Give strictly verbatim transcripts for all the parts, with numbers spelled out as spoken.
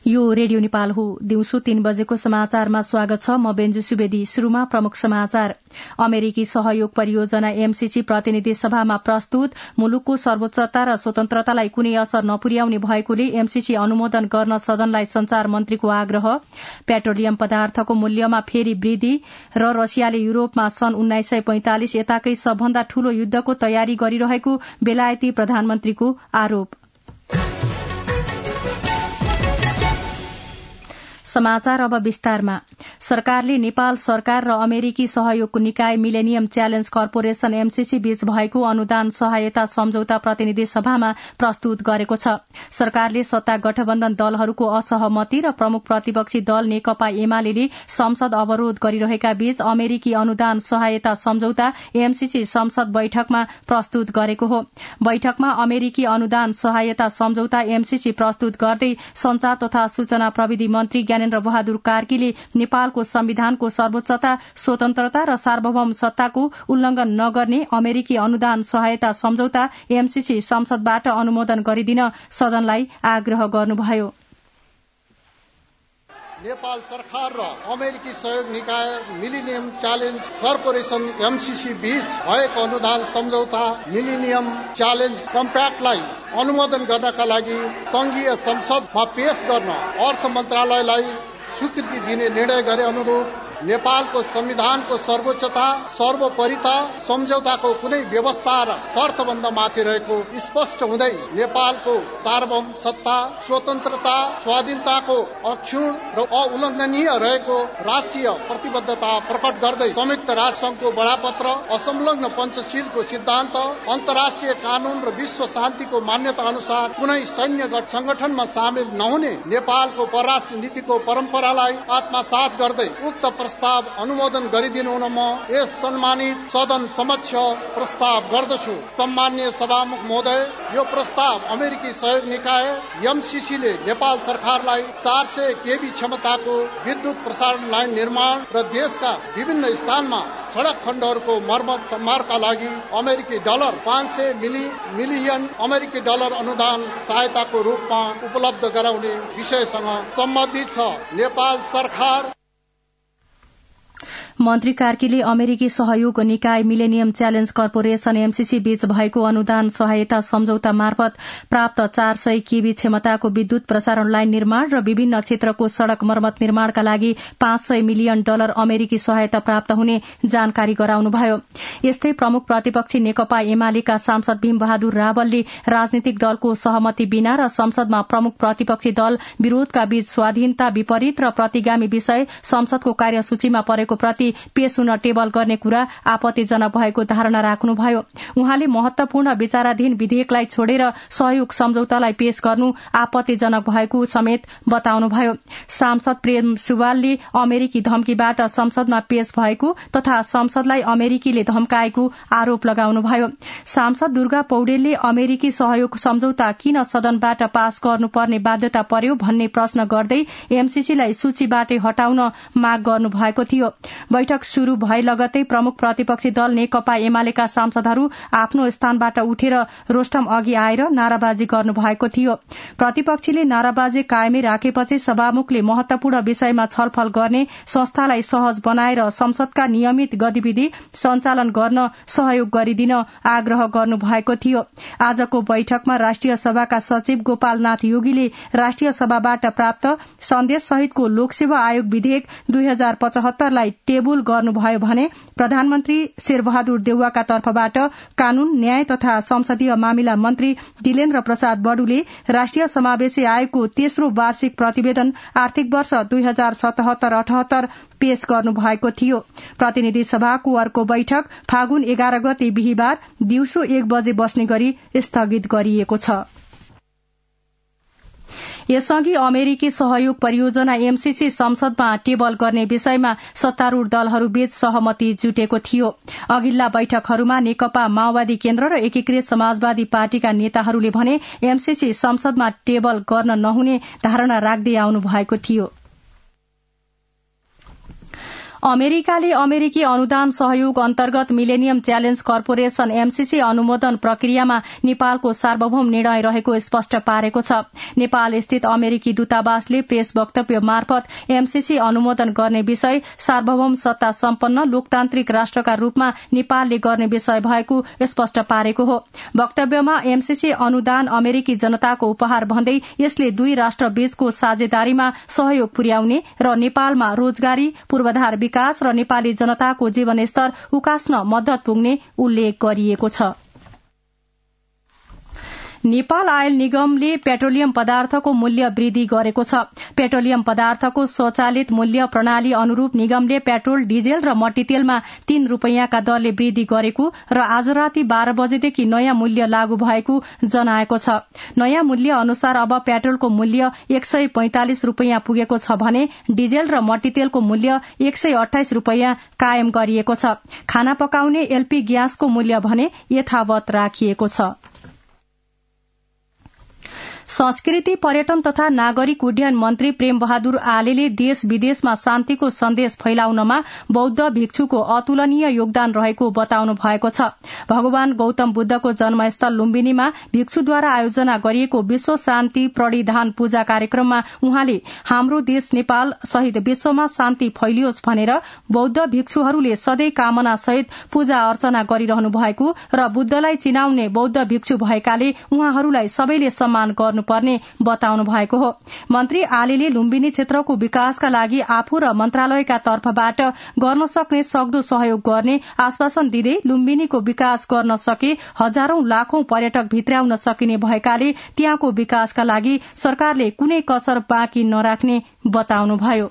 यो रेडियो नेपाल हो। दिउँसो तीन बजेको समाचारमा स्वागत छ। म बेन्जु सुवेदी। शुरूमा प्रमुख समाचार। अमेरिकी सहयोग परियोजना एमसीसी प्रतिनिधि सभामा प्रस्तुत। मुलुकको सर्वोच्चता र स्वतन्त्रतालाई कुनै असर नपुर्याउने भएकोले एमसीसी अनुमोदन गर्न सदनलाई संचार मन्त्रीको आग्रह। पेट्रोलियम पदार्थको मूल्यमा फेरि वृद्धि र रसियाले युरोपमा सन् उन्नाइस सय पैंतालिस यताकै सबभन्दा ठूलो युद्धको तयारी गरिरहेको बेलायती प्रधानमन्त्रीको आरोप। समाचार अब विस्तारमा। सरकारले नेपाल सरकार र अमेरिकी सहयोगको निकाय मिलेनियम च्यालेन्ज कर्पोरेशन एमसीसी बीच भएको अनुदान सहायता सम्झौता प्रतिनिधि सभामा प्रस्तुत गरेको छ। सरकारले सत्ता गठबन्धन दलहरूको असहमति र प्रमुख प्रतिपक्षी दल नेकपा एमाले संसद अवरोध गरिरहेका बीच अमेरिकी अनुदान सहायता सम्झौता एमसीसी संसद बैठकमा प्रस्तुत गरेको हो। बैठकमा अमेरिकी अनुदान सहायता सम्झौता एमसीसी प्रस्तुत गर्दै संचार तथा सूचना प्रविधि मन्त्री ज्ञानेन्द्र बहादुर कार्कीले नेपालको संविधानको सर्वोच्चता, स्वतन्त्रता र सार्वभौम सत्ताको उल्लंघन नगर्ने अमेरिकी अनुदान सहायता सम्झौता एमसीसी संसदबाट अनुमोदन गरिदिन सदनलाई आग्रह गर्नुभयो। नेपाल सरकार र अमेरिकी सहयोग निकाय मिलेनियम च्यालेन्ज कर्पोरेशन एमसीसी बीच भएको अनुदान सम्झौता मिलेनियम च्यालेन्ज कम्प्याक्टलाई अनुमोदन गर्नका लागि संघीय संसदमा पेश गर्न अर्थ मन्त्रालयलाई स्वीकृति दिने निर्णय गरे अनुरूप नेपालको संविधानको सर्वोच्चता, सर्वोपरिता, सम्झौताको कुनै व्यवस्था र शर्तबन्ध माथि रहेको स्पष्ट हुँदै नेपालको सार्वभौम सत्ता, स्वतन्त्रता, स्वाधीनताको अक्षुण र अउल्लङ्घनीय रहेको राष्ट्रिय प्रतिबद्धता प्रकट गर्दै संयुक्त राष्ट्रसंघको बडापत्र, असंलग्न पञ्चशीलको सिद्धान्त, अन्तर्राष्ट्रिय कानून र विश्व शान्तिको मान्यता अनुसार कुनै सैन्य संगठनमा सामेल नहुने नेपालको परराष्ट्र नीतिको परम्परालाई आत्मसात गर्दै उक्त प्रस्ताव अनुमोदन गरिदिनु हुन म यस सम्मानित सदन समक्ष प्रस्ताव गर्दछु। सम्माननीय सभामुख महोदय, यो प्रस्ताव अमेरिकी सहयोग निकाय एमसीसीले नेपाल सरकारलाई चार सय केबी क्षमताको विद्युत प्रसारण लाइन निर्माण र देशका विभिन्न स्थानमा सड़क खण्डहरूको मर्मत सम्मारका लागि अमेरिकी डलर पाँच सय मिलियन अमेरिकी डलर अनुदान सहायताको रूपमा उपलब्ध गराउने विषयसँग सम्बन्धित छ। नेपाल सरकार मन्त्री कार्कीले अमेरिकी सहयोग निकाय मिलेनियम च्यालेन्ज कर्पोरेशन एमसीसी बीच भएको अनुदान सहायता सम्झौता मार्फत प्राप्त चार सय केबी क्षमताको विद्युत प्रसारण लाइन निर्माण र विभिन्न क्षेत्रको सड़क मर्मत निर्माणका लागि पाँच सय मिलियन डलर अमेरिकी सहायता प्राप्त हुने जानकारी गराउनुभयो। यस्तै प्रमुख प्रतिपक्षी नेकपा एमालेका सांसद भीम बहादुर रावलले राजनीतिक दलको सहमति बिना र संसदमा प्रमुख प्रतिपक्षी दल विरोधका बीच स्वाधीनता विपरीत र प्रतिगामी विषय संसदको कार्यसूचीमा परेको प्रति पेश हुन टेबल गर्ने कुरा आपत्तिजनक भएको धारणा राख्नुभयो। उहाँले महत्वपूर्ण विचाराधीन विधेयकलाई छोडेर सहयोग सम्झौतालाई पेश गर्नु आपत्तिजनक भएको समेत बताउनुभयो। सांसद प्रेम सुवालले अमेरिकी धम्कीबाट संसदमा पेश भएको तथा संसदलाई अमेरिकीले धम्काएको आरोप लगाउनुभयो। सांसद दुर्गा पौडेलले अमेरिकी सहयोग सम्झौता किन सदनबाट पास गर्नुपर्ने बाध्यता पर्यो भन्ने प्रश्न गर्दै एमसीसीलाई सूचीबाटै हटाउन माग गर्नुभएको थियो। बैठक शुरू भए लगतै प्रमुख प्रतिपक्षी दल नेकपा एमालेका सांसदहरू आफ्नो स्थानबाट उठेर रोस्टम अघि आएर नाराबाजी गर्नुभएको थियो। प्रतिपक्षीले नाराबाजी कायमै राखेपछि सभामुखले महत्वपूर्ण विषयमा छलफल गर्ने संस्थालाई सहज बनाएर संसदका नियमित गतिविधि सञ्चालन गर्न सहयोग गरिदिन आग्रह गर्नुभएको थियो। आजको बैठकमा राष्ट्रिय सभाका सचिव गोपालनाथ योगीले राष्ट्रिय सभाबाट प्राप्त सन्देश सहितको लोकसेवा आयोग विधेयक दुई हजार पचहत्तरलाई टेबुल गर्नुभयो भने प्रधानमन्त्री शेरबहादुर देउवाका तर्फबाट कानून, न्याय तथा संसदीय मामिला मन्त्री दिलेन्द्र प्रसाद बडुले राष्ट्रिय समावेशी आयोगको तेस्रो वार्षिक प्रतिवेदन आर्थिक वर्ष दुई हजार सतहत्तर अठहत्तर पेश गर्नु भएको थियो। प्रतिनिधि सभाको अर्को बैठक फागुन एघार गते बिहिबार दिउँसो एक बजे बस्ने गरी स्थगित गरिएको छ। यसअघि अमेरिकी सहयोग परियोजना एमसीसी संसदमा टेबल गर्ने विषयमा सत्तारूढ़ दलहरूबीच सहमति जुटेको थियो। अघिल्ला बैठकहरूमा नेकपा माओवादी केन्द्र र एकीकृत समाजवादी पार्टीका नेताहरूले भने एमसीसी संसदमा टेबल गर्न नहुने धारणा राख्दै आउनु भएको थियो। अमेरिकाले अमेरिकी अनुदान सहयोग अन्तर्गत मिलेनियम च्यालेन्ज कर्पोरेशन एमसीसी अनुमोदन प्रक्रियामा नेपालको सार्वभौम निर्णय रहेको स्पष्ट पारेको छ। नेपाल स्थित अमेरिकी दूतावासले प्रेस वक्तव्य मार्फत एमसीसी अनुमोदन गर्ने विषय सार्वभौम सत्ता सम्पन्न लोकतान्त्रिक राष्ट्रका रूपमा नेपालले गर्ने विषय भएको स्पष्ट पारेको हो। वक्तव्यमा एमसीसी अनुदान अमेरिकी जनताको उपहार भन्दै यसले दुई राष्ट्र बीचको साझेदारीमा सहयोग पुर्याउने र नेपालमा रोजगारी पूर्वाधार विकास र नेपाली जनताको जीवनस्तर उकास्न मद्दत पुग्ने उल्लेख गरिएको छ। नेपाल आयल निगमले पेट्रोलियम पदार्थको मूल्य वृद्धि गरेको छ। पेट्रोलियम पदार्थको स्वचालित मूल्य प्रणाली अनुरूप निगमले पेट्रोल, डिजेल र मट्टीतेलमा तीन रूपियाँका दरले वृद्धि गरेको र आज राति बाह्र बजेदेखि नयाँ मूल्य लागू भएको जनाएको छ। नयाँ मूल्य अनुसार अब पेट्रोलको मूल्य एक सय पैंतालिस रूपियाँ पुगेको छ भने डिजेल र मट्टीतेलको मूल्य एक सय अठाइस रूपियाँ कायम गरिएको छ। खाना पकाउने एलपी ग्यासको मूल्य भने यथावत राखिएको छ। संस्कृति, पर्यटन तथा नागरिक उड्डयन मन्त्री प्रेम बहादुर आलेले देश विदेशमा शान्तिको सन्देश फैलाउनमा बौद्ध भिक्षुको अतुलनीय योगदान रहेको बताउनु भएको छ। भगवान गौतम बुद्धको जन्मस्थल लुम्बिनीमा भिक्षुद्वारा आयोजना गरिएको विश्व शान्ति प्रणिधान पूजा कार्यक्रममा उहाँले हाम्रो देश नेपाल सहित विश्वमा शान्ति फैलियोस् भनेर बौद्ध भिक्षुहरूले सधैँ कामना सहित पूजा अर्चना गरिरहनु भएको र बुद्धलाई चिनाउने बौद्ध भिक्षु भएकाले उहाँहरूलाई सबैले सम्मान गर्नु पर्ने बताउनु भएको हो। मन्त्री आलेले लुम्बिनी क्षेत्रको विकासका लागि आफू र मन्त्रालयका तर्फबाट गर्न सक्ने सक्दो सहयोग गर्ने आश्वासन दिँदै लुम्बिनीको विकास गर्न सके हजारौं लाखौं पर्यटक भित्राउन सकिने भएकाले त्यहाँको विकासका लागि सरकारले कुनै कसर बाँकी नराख्ने बताउनुभयो।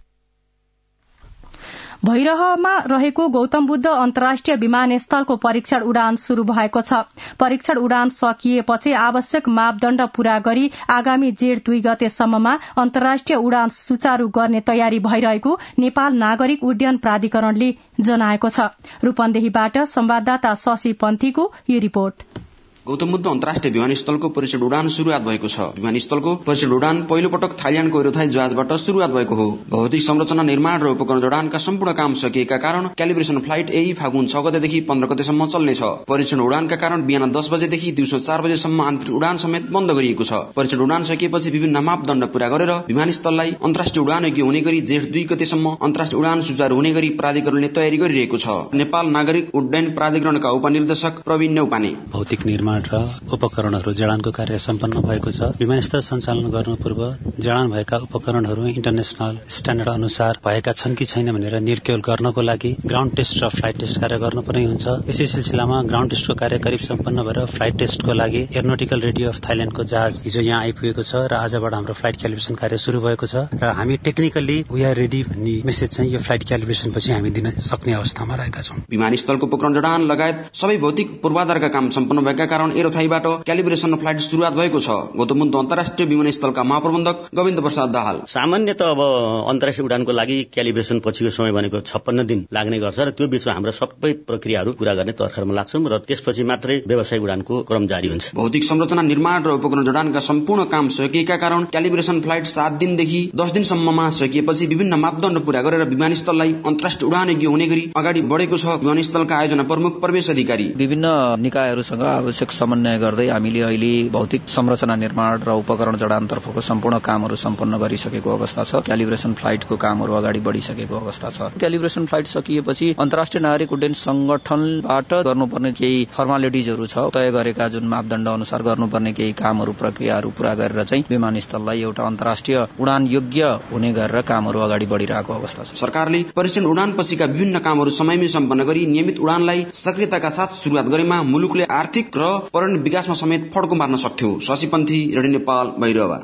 भैरहमा रहेको गौतम बुद्ध अन्तर्राष्ट्रिय विमानस्थलको परीक्षण उडान शुरू भएको छ। परीक्षण उडान सकिएपछि आवश्यक मापदण्ड पूरा गरी आगामी जेठ दुई गतेसम्ममा अन्तर्राष्ट्रिय उडान सुचारू गर्ने तयारी भइरहेको नेपाल नागरिक उड्डयन प्राधिकरणले जनाएको छ। रूपन्देहीबाट संवाददाता शशि पन्थीको यो रिपोर्ट। गौतम बुद्ध अन्तर्राष्ट्रिय विमानस्थलको परीक्षण उडान शुरूआत भएको छ। विमानस्थलको परीक्षण उडान पहिलो पटक थाइल्याण्डको एरोथाई जहाजबाट शुरूआत भएको हो। भौतिक संरचना निर्माण र उपकरण जडानका सम्पूर्ण काम सकिएका कारण क्यालिब्रेसन फ्लाइट यही फागुन छ गतेदेखि पन्ध्र गतेसम्म चल्नेछ। परीक्षण उडानका कारण बिहान दस बजेदेखि दिउँसो चार बजेसम्म आन्तरिक उडान समेत बन्द गरिएको छ। परीक्षण उडान सकिएपछि विभिन्न मापदण्ड पूरा गरेर विमानस्थललाई अन्तर्राष्ट्रिय उडान योग्य हुने गरी जेठ दुई गतेसम्म अन्तर्राष्ट्रिय उडान सुचारू हुने गरी प्राधिकरणले तयारी गरिरहेको छ। नेपाल नागरिक उड्डयन प्राधिकरणका उपनिर्देशक प्रवीण नेउपाने भौतिक निर्माण र उपकरणहरू जडानको कार्य सम्पन्न भएको छ। विमानस्थल सञ्चालन गर्नु पूर्व जडान भएका उपकरणहरू इन्टरनेशनल स्ट्याण्डर्ड अनुसार भएका छन् कि छैन भनेर निर्क्योल गर्नको लागि ग्राउण्ड टेस्ट र फ्लाइट टेस्ट कार्य गर्नुपर्ने हुन्छ। यसै सिलसिलामा ग्राउण्ड टेस्टको कार्य करिब सम्पन्न भएर फ्लाइट टेस्टको लागि एरोनोटिकल रेडियो अफ थाइल्याण्डको जहाज हिजो यहाँ आइपुगेको छ र आजबाट हाम्रो फ्लाइट क्यालिब्रेसन कार्य शुरू भएको छ र हामी टेक्निकली वी आर रेडी भन्ने मेसेज चाहिँ यो फ्लाइट क्यालिब्रेसन पछि हामी दिन सक्ने अवस्थामा रहेका छौं। विमानस्थलको उपकरण जडान लगायत सबै भौतिक पूर्वाधारका काम सम्पन्न भएका कारण एरोथाईबाट क्यालिब्रेसन फ्लाइट शुरूआत भएको छ। गौतम बुद्ध अन्तर्राष्ट्रिय विमानस्थलका महाप्रबन्धक गोविन्द प्रसाद दाहाल सामान्यत अब अन्तर्राष्ट्रिय उडानको लागि क्यालिब्रेसन पछिको समय भनेको छप्पन्न दिन लाग्ने गर्छ र त्यो बीचमा हाम्रो सबै प्रक्रियाहरू पूरा गर्ने तर्खरमा लाग्छौं र त्यसपछि मात्रै व्यावसायिक उडानको क्रम जारी हुन्छ। भौतिक संरचना निर्माण र उपकरण जडानका सम्पूर्ण काम सकिएका कारण क्यालिब्रेसन फ्लाइट सात दिनदेखि दस दिनसम्ममा सकिएपछि विभिन्न मापदण्ड पूरा गरेर विमानस्थललाई अन्तर्राष्ट्रिय उडान योग्य हुने गरी अगाडि बढेको छ। विमानस्थलका आयोजना प्रमुख प्रवेश अधिकारी विभिन्न निकायहरूसँग आवश्यक समन्वय गर्दै हामीले अहिले भौतिक संरचना निर्माण र उपकरण जडानतर्फको सम्पूर्ण कामहरू सम्पन्न गरिसकेको अवस्था छ। क्यालिब्रेसन फ्लाइटको कामहरू अगाडि बढिसकेको अवस्था छ। क्यालिब्रेसन फ्लाइट सकिएपछि अन्तर्राष्ट्रिय नागरिक उड्डयन संगठनबाट गर्नुपर्ने केही फर्मालिटिजहरू छ, तय गरेका जुन मापदण्ड अनुसार गर्नुपर्ने केही कामहरू प्रक्रियाहरू पूरा गरेर चाहिँ विमानस्थललाई एउटा अन्तर्राष्ट्रिय उडान योग्य हुने गरेर कामहरू अगाडि बढिरहेको अवस्था छ। सरकारले परीक्षण उडान पछिका विभिन्न कामहरू समयमै सम्पन्न गरी नियमित उडानलाई सक्रियताका साथ शुरूआत गरेमा मुलुकले आर्थिक र पर्यटन विकासमा समेत फड्को मार्न सक्थ्यो। शशिपन्थी, रेडियो नेपाल, भैरवा।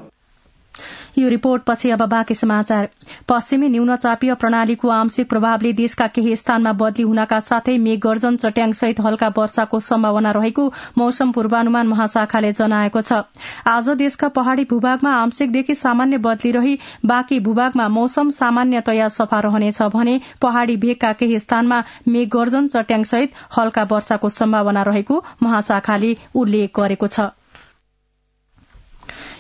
यो रिपोर्ट पछि अब बाँकी समाचार। पश्चिमी न्यूनचापीय प्रणालीको आंशिक प्रभावले देशका केही स्थानमा बदली हुनका साथै मेघ गर्जन, चट्याङ सहित हल्का वर्षाको सम्भावना रहेको मौसम पूर्वानुमान महाशाखाले जनाएको छ। आज देशका पहाड़ी भूभागमा आंशिकदेखि सामान्य बदली रही बाँकी भूभागमा मौसम सामान्यतया सफा रहनेछ भने पहाड़ी भेगका केही स्थानमा मेघ गर्जन, चट्याङ सहित हल्का वर्षाको सम्भावना रहेको महाशाखाले उल्लेख गरेको छ।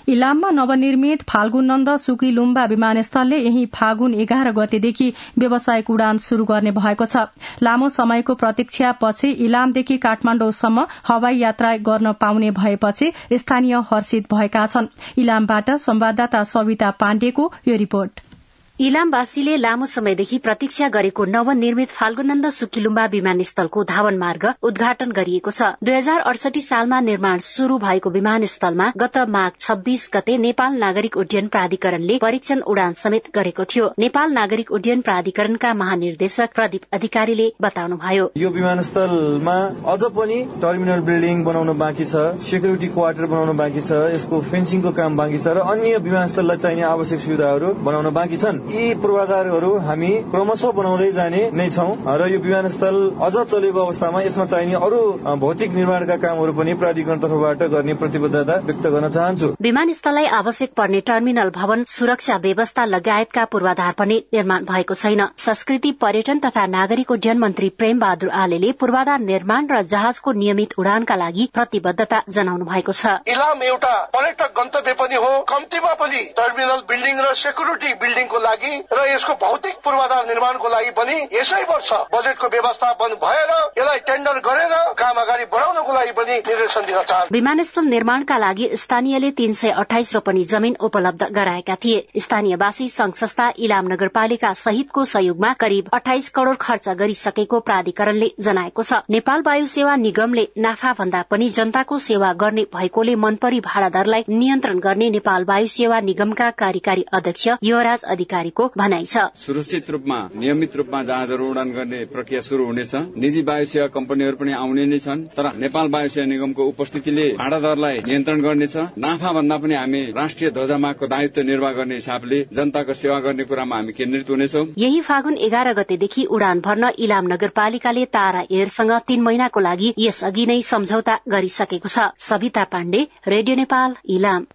इलाममा नवनिर्मित फाल्गुन नन्द सुकी लुम्बा विमानस्थलले यही फागुन एघार गतेदेखि व्यावसायिक उडान शुरू गर्ने भएको छ। लामो समयको प्रतीक्षापछि इलामदेखि काठमाण्डौसम्म हवाई यात्रा गर्न पाउने भएपछि स्थानीय हर्षित भएका छन्। इलामबाट संवाददाता सविता पाण्डेको यो रिपोर्ट। इलामवासीले लामो समयदेखि प्रतीक्षा गरेको नवनिर्मित फाल्गुनन्द सुकिलुम्बा विमानस्थलको धावन मार्ग उद्घाटन गरिएको छ। दुई हजार अडसठी सालमा निर्माण शुरू भएको विमानस्थलमा गत माघ छब्बीस गते नेपाल नागरिक उड्डयन प्राधिकरणले परीक्षण उडान समेत गरेको थियो। नेपाल नागरिक उड्डयन प्राधिकरणका महानिर्देशक प्रदीप अधिकारीले बताउनुभयो, यो विमानस्थलमा अझ पनि टर्मिनल बिल्डिङ बनाउन बाँकी छ, सेक्युरिटी क्वार्टर बनाउन बाँकी छ, यसको फेन्सिङको काम बाँकी छ र अन्य विमानस्थललाई चाहिने आवश्यक सुविधाहरू बनाउन बाँकी छन्। यी पूर्वाधारहरू हामी क्रमशः बनाउँदै जाने नै छौं र यो विमानस्थल अझ चलेको अवस्थामा यसमा चाहिने अरू भौतिक निर्माणका कामहरू पनि प्राधिकरण तर्फबाट गर्ने प्रतिबद्धता व्यक्त गर्न चाहन्छु। विमानस्थललाई आवश्यक पर्ने टर्मिनल भवन, सुरक्षा व्यवस्था लगायतका पूर्वाधार पनि निर्माण भएको छैन। संस्कृति, पर्यटन तथा नागरिक उड्डयन मन्त्री प्रेम बहादुर आलेले पूर्वाधार निर्माण र जहाजको नियमित उडानका लागि प्रतिबद्धता जनाउनु भएको छ। इलाम एउटा पर्यटक गन्तव्य पनि हो। कम्तीमा पनि टर्मिनल बिल्डिङ र सेक्युरिटी बिल्डिङको लागि र यसको भौतिक पूर्वाधार निर्माणको लागि पनि यसै वर्ष बजेटको व्यवस्थापन भएर यसलाई टेन्डर गरेर काम अगाडि बढाउनको लागि पनि निर्देशन दिन चाहन्छु। विमानस्थल निर्माणका लागि स्थानीयले तीन सय अठाइस रोपनी जमीन उपलब्ध गराएका थिए। स्थानीयवासी संघ संस्था, इलाम नगरपालिका सहितको सहयोगमा करिब अठाइस करोड़ खर्च गरिसकेको प्राधिकरणले जनाएको छ। नेपाल वायु सेवा निगमले नाफा भन्दा पनि जनताको सेवा गर्ने भएकोले मनपरी भाडा दरलाई नियन्त्रण गर्ने नेपाल वायु सेवा निगमका कार्यकारी अध्यक्ष युवराज अधिकारीको भनाइ छ। सुरक्षित रूपमा नियमित रूपमा जहाजहरू उडान गर्ने प्रक्रिया शुरू हुनेछ। निजी वायु सेवा कम्पनीहरू पनि आउने नै छन्, तर नेपाल वायु सेवा निगमको उपस्थितिले भाडा दरलाई नियन्त्रण गर्नेछ। नाफा भन्दा पनि हामी राष्ट्रिय ध्वजामाको दायित्व निर्वाह गर्ने हिसाबले जनताको सेवा गर्ने कुरामा हामी केन्द्रित हुनेछौं। यही फागुन एघार गतेदेखि उडान भर्न इलाम नगरपालिकाले तारा एयरसँग तीन महिनाको लागि यसअघि नै सम्झौता गरिसकेको छ। सविता पाण्डे, रेडियो नेपाल, इलाम।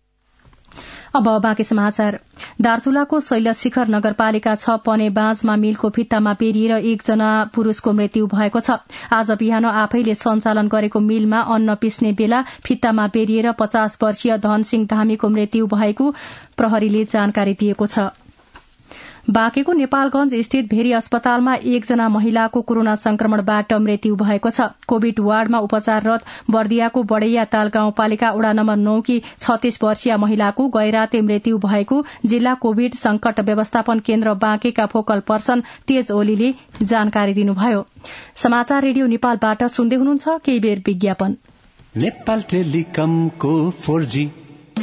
अब बाँकी समाचार। दार्चुलाको शैलशिखर नगरपालिका छ पने बाँझमा मिलको भित्तामा बेरिएर एकजना पुरूषको मृत्यु भएको छ। आज बिहान आफैले सञ्चालन गरेको मिलमा अन्न पिस्ने बेला भित्तामा बेरिएर पचास वर्षीय धनसिंह धामीको मृत्यु भएको प्रहरीले जानकारी दिएको छ। बाँकेको नेपालगंज स्थित भेरी अस्पतालमा एकजना महिलाको कोरोना संक्रमणबाट मृत्यु भएको छ। कोविड वार्डमा उपचाररत बर्दियाको बडैया ताल गाउँपालिका वडा नम्बर नौ की छत्तीस वर्षीय महिलाको गैराते मृत्यु भएको जिल्ला कोविड संकट व्यवस्थापन केन्द्र बाँकेका फोकल पर्सन तेज ओलीले जानकारी दिनुभयो। समाचार रेडियो नेपालबाट सुन्दै हुनुहुन्छ। केही बेर विज्ञापन। नेपाल टेलिकमको फोर जी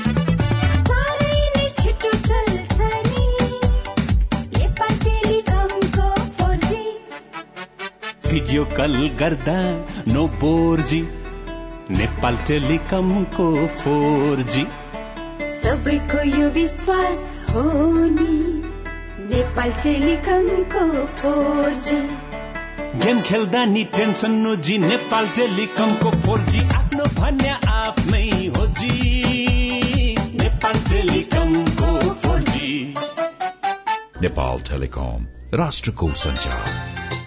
भिडियो कल गर्दा नो फोर जी। नेपाल टेलिकमको फोर जी सबैको यो विश्वास हो नि। नेपाल टेलिकमको फोर जी गेम खेल्दा नि टेन्सन नो जी। नेपाल टेलिकमको फोर जी आफ्नो भन्या आफ्नै हो जी। नेपाल टेलिकमको फोर जी। नेपाल टेलिकम, राष्ट्रको सञ्चार।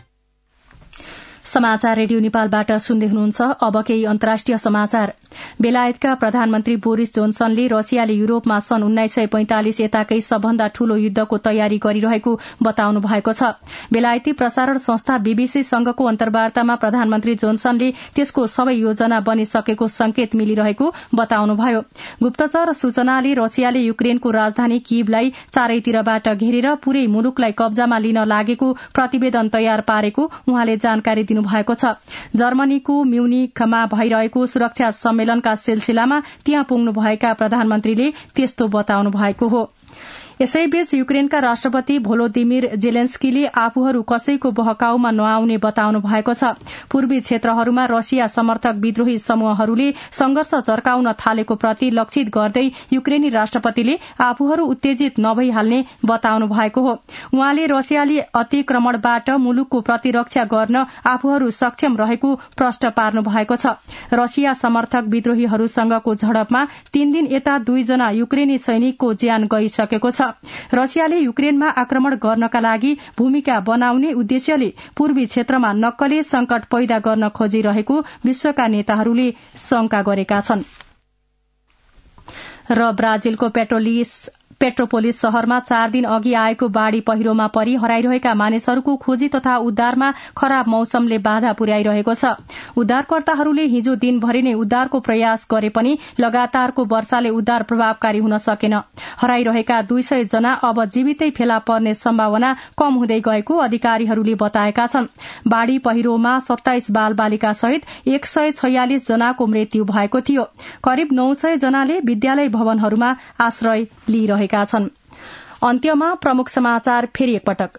समाचार रेडियो नेपालबाट सुन्दै हुनुहुन्छ। अब केही अन्तर्राष्ट्रिय समाचार। बेलायतका प्रधानमन्त्री बोरिस जोन्सनले रसियाले युरोपमा सन् उन्नाइस सय पैंतालिस यताकै सबभन्दा ठूलो युद्धको तयारी गरिरहेको बताउनु भएको छ। बेलायती प्रसारण संस्था बीबीसी सँगको अन्तर्वार्तामा प्रधानमन्त्री जोन्सनले त्यसको सबै योजना बनिसकेको संकेत मिलिरहेको बताउनुभयो। गुप्तचर सूचनाले रसियाले युक्रेनको राजधानी कीवलाई चारैतिरबाट घेरेर पूरै मुलुकलाई कब्जामा लिन लागेको प्रतिवेदन तयार पारेको उहाँले जानकारी दिनुभएको छ। जर्मनीको म्युनिखमा भइरहेको सुरक्षा सम्मेलनका सिलसिलामा त्यहाँ पुग्नुभएका प्रधानमन्त्रीले त्यस्तो बताउनु भएको हो। यसैबीच युक्रेनका राष्ट्रपति भोलोदिमिर जेलेन्स्कीले आफूहरू कसैको बहकाउमा नआउने बताउनु भएको छ। पूर्वी क्षेत्रहरूमा रसिया समर्थक विद्रोही समूहहरूले संघर्ष चर्काउन थालेको प्रति लक्षित गर्दै युक्रेनी राष्ट्रपतिले आफूहरू उत्तेजित नभइहाल्ने बताउनु भएको हो। उहाँले रसियाली अतिक्रमणबाट मुलुकको प्रतिरक्षा गर्न आफूहरू सक्षम रहेको प्रष्ट पार्नु भएको छ। रसिया समर्थक विद्रोहीहरूसँगको झडपमा तीन दिन यता दुईजना युक्रेनी सैनिकको ज्यान गइसकेको छ। रसियाले युक्रेनमा आक्रमण गर्नका लागि भूमिका बनाउने उद्देश्यले पूर्वी क्षेत्रमा नक्कले संकट पैदा गर्न खोजिरहेको विश्वका नेताहरूले शंका गरेका छन्। र ब्राजिलको पेट्रोलिस पेट्रोपोलिस शहरमा चार दिन अघि आएको बाढ़ी पहिरोमा परि हराइरहेका मानिसहरूको खोजी तथा उद्धारमा खराब मौसमले बाधा पुर्याइरहेको छ। उद्धारकर्ताहरूले हिजो दिनभरि नै उद्धारको प्रयास गरे पनि लगातारको वर्षाले उद्धार प्रभावकारी हुन सकेन। हराइरहेका दुई सय जना अब जीवितै फेला पर्ने सम्भावना कम हुँदै गएको अधिकारीहरूले बताएका छन्। बाढ़ी पहिरोमा सत्ताइस बाल बालिका सहित एक सय छयालिस जनाको मृत्यु भएको थियो। करिब नौ सय जनाले विद्यालय भवनहरूमा आश्रय लिइरहेका छन्। अन्त्यमा प्रमुख समाचार फेरि एकपटक।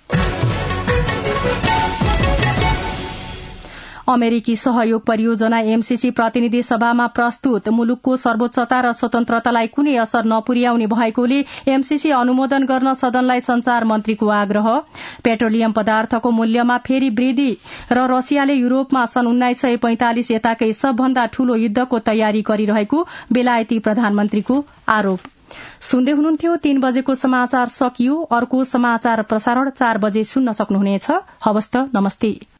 अमेरिकी सहयोग परियोजना एमसीसी प्रतिनिधि सभामा प्रस्तुत मुलुकको सर्वोच्चता र स्वतन्त्रतालाई कुनै असर नपुर्याउने भएकोले एमसीसी अनुमोदन गर्न सदनलाई संचार मन्त्रीको आग्रह। पेट्रोलियम पदार्थको मूल्यमा फेरि वृद्धि र रसियाले युरोपमा सन् उन्नाइस सय पैंतालिस यताकै सबभन्दा ठूलो युद्धको तयारी गरिरहेको बेलायती प्रधानमन्त्रीको आरोप। सुन्दै हुनुहुन्थ्यो तीन बजेको समाचार सकियो। अर्को समाचार प्रसारण चार बजे सुन्न सक्नुहुनेछ। हवस् त, नमस्ते।